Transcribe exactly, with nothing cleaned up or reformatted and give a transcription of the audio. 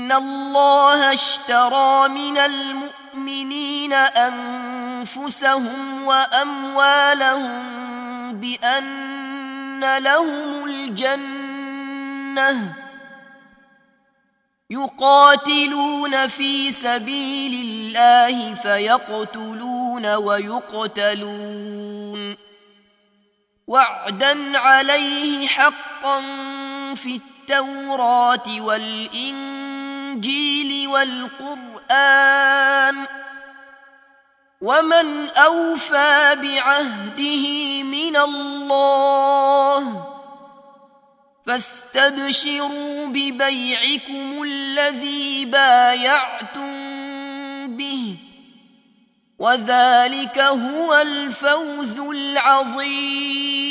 إن الله اشترى من المؤمنين أنفسهم وأموالهم بأن لهم الجنة يقاتلون في سبيل الله فيقتلون ويقتلون وعدا عليه حقا في التوراة والإنجيل والقرآن ومن أوفى بعهده من الله فاستبشروا ببيعكم الذي بايعتم به وذلك هو الفوز العظيم.